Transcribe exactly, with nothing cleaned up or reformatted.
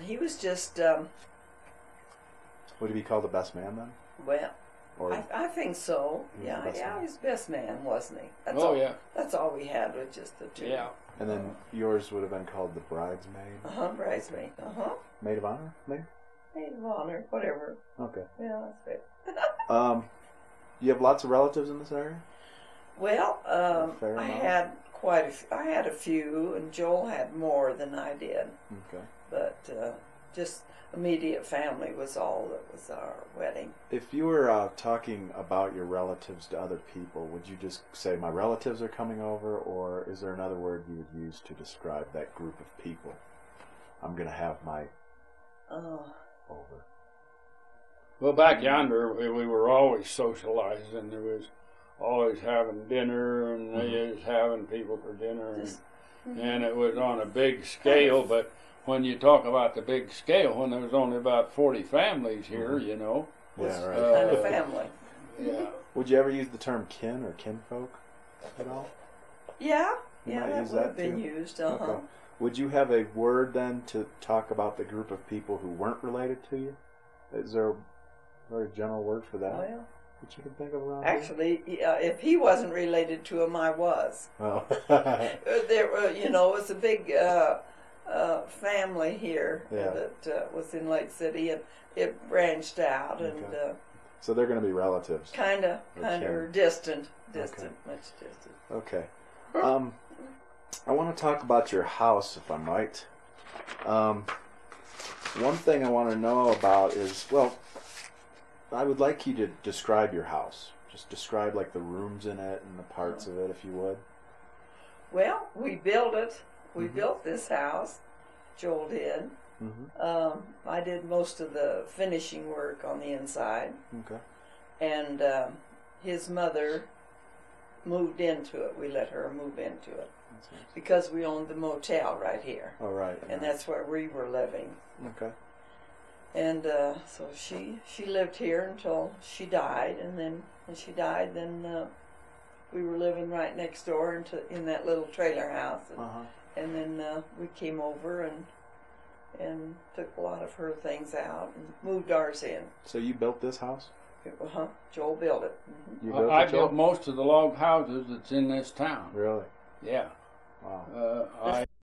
he was just um, Would he be called the best man then? well. Or I, I think so. He was the Yeah, best yeah, man. he was best man, wasn't he? That's Oh all, yeah, That's all we had was just the two. yeah. and then yours would have been called the bridesmaid, Uh huh. Bridesmaid. Uh huh. maid of honor, maybe. Maid of honor. Whatever. Okay. Yeah, that's right. Um, you have lots of relatives in this area. Well, um, fair I amount? had quite a f- I had a few, and Joel had more than I did. Okay. But uh, just immediate family was all that was our wedding. If you were uh, talking about your relatives to other people, would you just say my relatives are coming over, or is there another word you would use to describe that group of people? I'm gonna have my Oh, over. Well, back yonder, we, we were always socialized, and there was always having dinner, and they Mhm. was having people for dinner, and, just and it was on a big scale. But when you talk about the big scale, when there was only about forty families here, Mhm. you know, Yeah, right. Uh, kind of family. yeah. Would you ever use the term kin or kinfolk at all? Yeah, You yeah, might that use would have that been too. used. Uh huh. Okay. Would you have a word then to talk about the group of people who weren't related to you? Is there a very general word for that Well, that you can think of around actually, yeah, if he wasn't related to him, I was. here? Oh. Uh, There were, you know, it was a big uh, uh, family here Yeah. that uh, was in Lake City, and it branched out and Okay. uh, So they're going to be relatives. kind of, Or kind kin. of distant, distant, much distant. Okay. Um, I want to talk about your house, if I might. Um, one thing I want to know about is, well, I would like you to describe your house. Just describe like the rooms in it and the parts of it, if you would. Well, we built it. We Mhm. built this house. Joel did. Mm-hmm. Um, I did most of the finishing work on the inside, Okay. and um, his mother moved into it. We let her move into it That's nice. because we owned the motel right here, All right. and that's where we were living. Okay. And uh, so she she lived here until she died, and then when she died, then uh, we were living right next door into in that little trailer house, and, Uh huh. and then uh, we came over and and took a lot of her things out and moved ours in. So you built this house? Uh-huh. Joel built it. hmm You I, built I it, Joel? built most of the log houses that's in this town. Really? Yeah. Wow. Uh, I